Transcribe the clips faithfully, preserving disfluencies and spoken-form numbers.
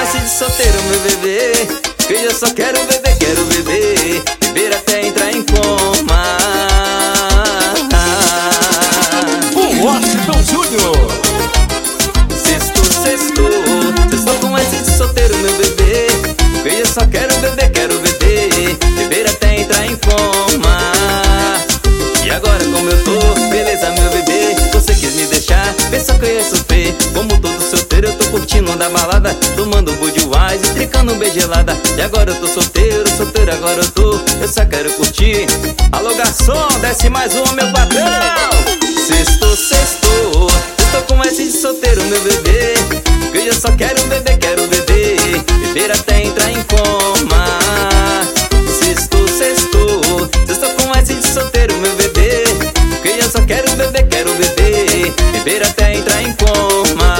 S de solteiro, meu bebê, que eu só quero beber, quero beber, beber até entrar em coma. O Washington Júnior. Sexto, sexto, sexto com S de solteiro, meu bebê, que eu só quero beber, quero beber, beber até entrar em coma. E agora como eu tô, beleza, meu bebê, você quis me deixar, pensou que eu ia sofrer. Como todo solteiro eu tô curtindo da balada, tomando Budweiser, tricando um beijo gelada. E agora eu tô solteiro, solteiro agora eu tô, eu só quero curtir. Alô garçom, desce mais uma, meu patrão. Sexto, sexto, sexto com S de solteiro, meu bebê, que eu só quero beber, quero beber, beber até entrar em coma. Sexto, sexto, sexto com S de solteiro, meu bebê, que eu só quero beber, quero beber, beber até entrar em coma.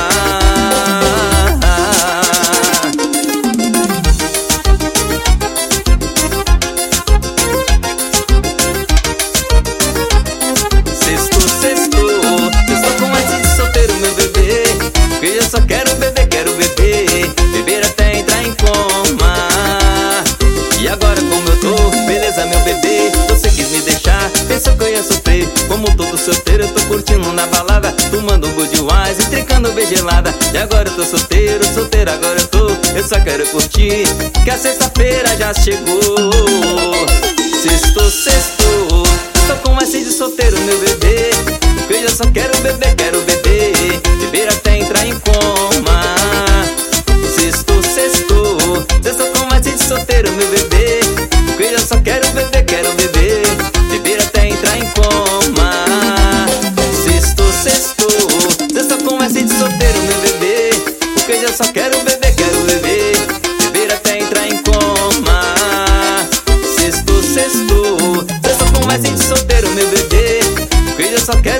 Sexto, sexto, sexto com S de solteiro, meu bebê, que eu só quero beber, quero beber, beber até entrar em coma. E agora como eu tô, beleza, meu bebê, você quis me deixar, pensou que eu ia sofrer. Como todo solteiro eu tô curtindo na balada, tomando Budweiser, tricando beijo gelada. E agora eu tô solteiro, solteiro agora eu tô, eu só quero curtir, que a sexta-feira já chegou. Sexto, sexto, sexto com S de solteiro, meu bebê, que eu só quero beber, quero beber, beber até entrar em coma. Sexto, sexto, sexto com S de solteiro, meu bebê, que eu só quero beber, quero beber, beber até entrar em coma. Sexto, sexto, sexto com S de solteiro, meu bebê, porque eu só quero beber, quero beber, beber até entrar em coma. Sexto, sexto, sexto com S de solteiro, meu bebê, porque eu só quero